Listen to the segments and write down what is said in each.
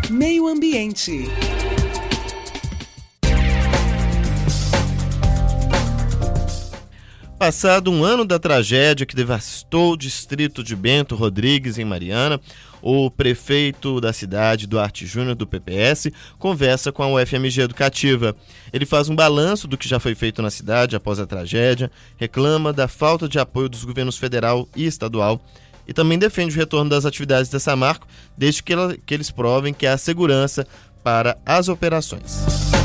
Meio Ambiente. Passado um ano da tragédia que devastou o distrito de Bento Rodrigues, em Mariana, o prefeito da cidade, Duarte Júnior, do PPS, conversa com a UFMG Educativa. Ele faz um balanço do que já foi feito na cidade após a tragédia, reclama da falta de apoio dos governos federal e estadual e também defende o retorno das atividades da Samarco, desde que eles provem que há segurança para as operações.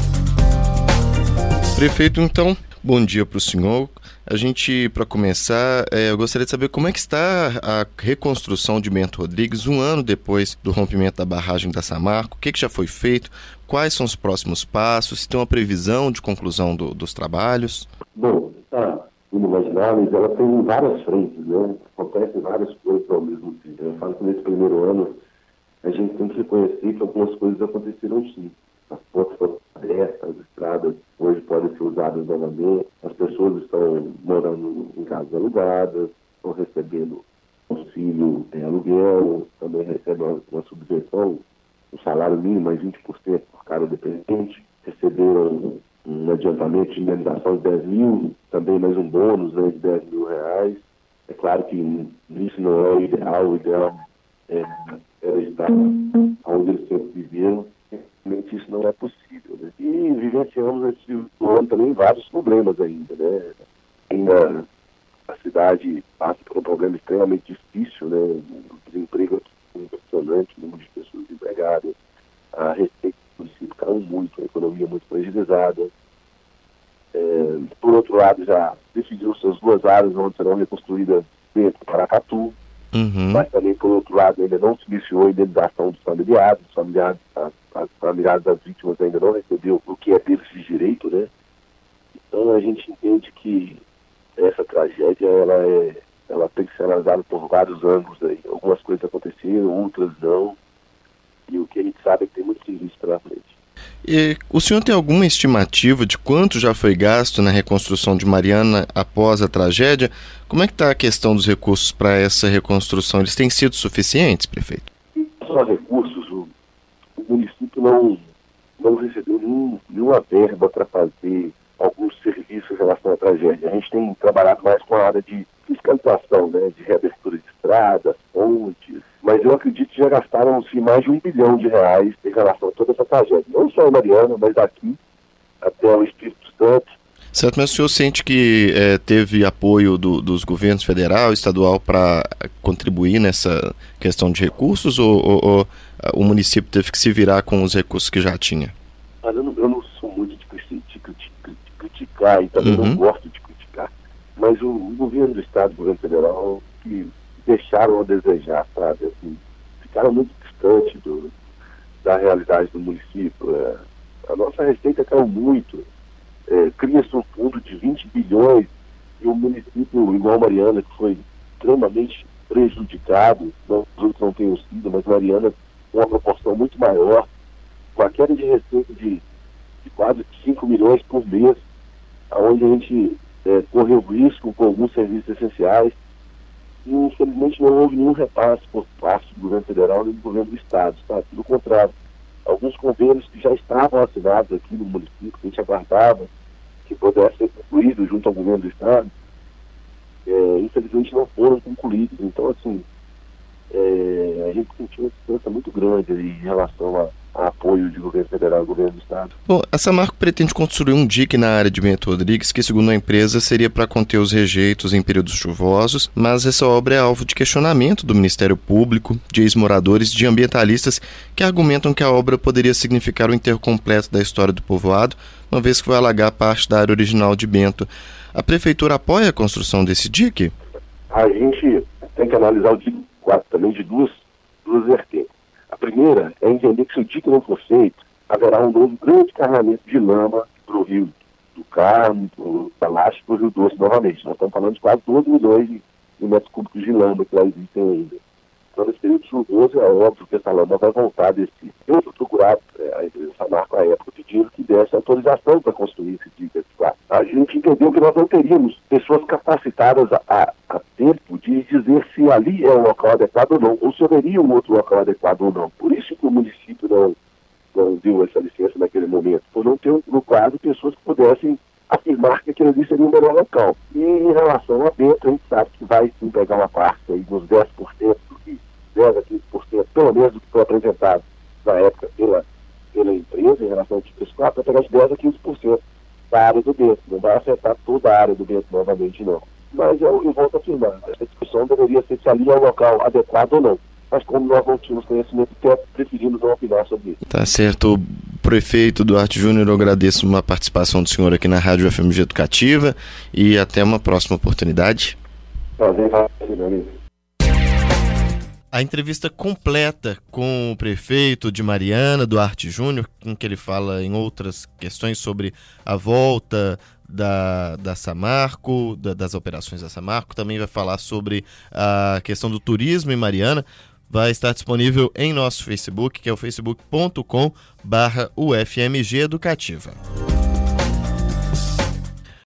Prefeito, então, bom dia para o senhor. A gente, para começar, eu gostaria de saber como é que está a reconstrução de Bento Rodrigues um ano depois do rompimento da barragem da Samarco. O que já foi feito? Quais são os próximos passos? Se tem uma previsão de conclusão dos trabalhos? Bom, está inimaginável, ela tem várias frentes, né? Acontecem várias coisas ao mesmo tempo. Eu falo que nesse primeiro ano a gente tem que reconhecer que algumas coisas aconteceram sim. As portas foram abertas, as estradas hoje podem ser usadas novamente, as pessoas estão morando em casas alugadas, estão recebendo auxílio em aluguel, também recebem uma subvenção, um salário mínimo mais 20% por cada dependente, receberam um adiantamento de indenização de 10 mil, também mais um bônus, né, de 10 mil reais. É claro que isso não é o ideal era estar onde eles sempre viveram. Realmente isso não é possível, né? E vivenciamos nesse ano também vários problemas ainda, né? Ainda a cidade passa por um problema extremamente difícil, né? O desemprego é impressionante, o número de pessoas desempregadas, a receita do município caiu muito, a economia muito fragilizada. Por outro lado, já definiu-se as duas áreas onde serão reconstruídas dentro do Paracatu, mas também, por outro lado, ainda não se iniciou a indenização dos familiares, as familiares das vítimas ainda não receberam o que é deles de direito, né? Então a gente entende que essa tragédia ela tem que ser analisada por vários ângulos aí. Algumas coisas aconteceram, outras não. E o que a gente sabe é que tem muito serviço pela frente. E o senhor tem alguma estimativa de quanto já foi gasto na reconstrução de Mariana após a tragédia? Como é que está a questão dos recursos para essa reconstrução? Eles têm sido suficientes, prefeito? Só recursos, o município não recebeu nenhuma verba para fazer alguns serviços em relação à tragédia. A gente tem trabalhado mais com a área de fiscalização, né, de reabertura de estradas, pontes, mas eu acredito que já gastaram-se mais de R$1 bilhão em relação a toda essa tragédia. Não só em Mariana, mas daqui até o Espírito Santo. Certo, mas o senhor sente que teve apoio dos governos federal e estadual para contribuir nessa questão de recursos ou o município teve que se virar com os recursos que já tinha? Mas eu não sou muito de criticar e também não gosto de criticar, mas o governo do estado e o governo federal que deixaram a desejar, sabe? Assim, ficaram muito distantes da realidade do município. A nossa receita caiu muito. Cria-se um fundo de 20 bilhões e um município igual Mariana, que foi extremamente prejudicado, os outros não tenham sido, mas Mariana com uma proporção muito maior, com a queda de receita de quase 5 milhões por mês, onde a gente correu risco com alguns serviços essenciais e infelizmente não houve nenhum repasse por parte do governo federal nem do governo do estado, tá? Pelo contrário, alguns convênios que já estavam assinados aqui no município, que a gente aguardava que pudesse ser concluído junto ao governo do estado, infelizmente não foram concluídos. Então, assim, a gente sentiu uma distância muito grande em relação a apoio de governo federal e governo do estado. Bom, a Samarco pretende construir um dique na área de Bento Rodrigues que, segundo a empresa, seria para conter os rejeitos em períodos chuvosos, mas essa obra é alvo de questionamento do Ministério Público, de ex-moradores, de ambientalistas que argumentam que a obra poderia significar o enterro completo da história do povoado, uma vez que vai alagar parte da área original de Bento. A prefeitura apoia a construção desse dique? A gente tem que analisar o dique também de duas vertentes. A primeira é entender que se o dique não for feito, haverá um novo grande carregamento de lama para o Rio do Carmo, para Laje e para o Rio Doce novamente. Nós estamos falando de quase 12 milhões de metros cúbicos de lama que lá existem ainda. Então, nesse período chuvoso, é óbvio que essa lama vai voltar desse. Eu fui procurado a empresa Samarco à época pedindo que desse autorização para construir esse dique. A gente entendeu que nós não teríamos pessoas capacitadas a exemplo de dizer se ali é um local adequado ou não, ou se haveria um outro local adequado ou não. Por isso que o município não deu essa licença naquele momento, por não ter, no caso, pessoas que pudessem afirmar que aquele ali seria o melhor local. E em relação ao Bento, a gente sabe que vai sim pegar uma parte aí, nos 10% do que 10 a 15%, pelo menos do que foi apresentado na época pela empresa em relação ao tipo 4, vai pegar de 10 a 15% da área do Bento. Não vai afetar toda a área do Bento novamente, não. Mas eu volto a afirmar, essa discussão deveria ser se ali é um local adequado ou não. Mas como nós não tínhamos conhecimento, preferimos não opinar sobre isso. Tá certo. Prefeito Duarte Júnior, eu agradeço a participação do senhor aqui na Rádio FMG Educativa e até uma próxima oportunidade. Prazer, meu amigo. A entrevista completa com o prefeito de Mariana, Duarte Júnior, em que ele fala em outras questões sobre a volta da Samarco, das operações da Samarco, também vai falar sobre a questão do turismo em Mariana. Vai estar disponível em nosso Facebook, que é o facebook.com/UFMG Educativa.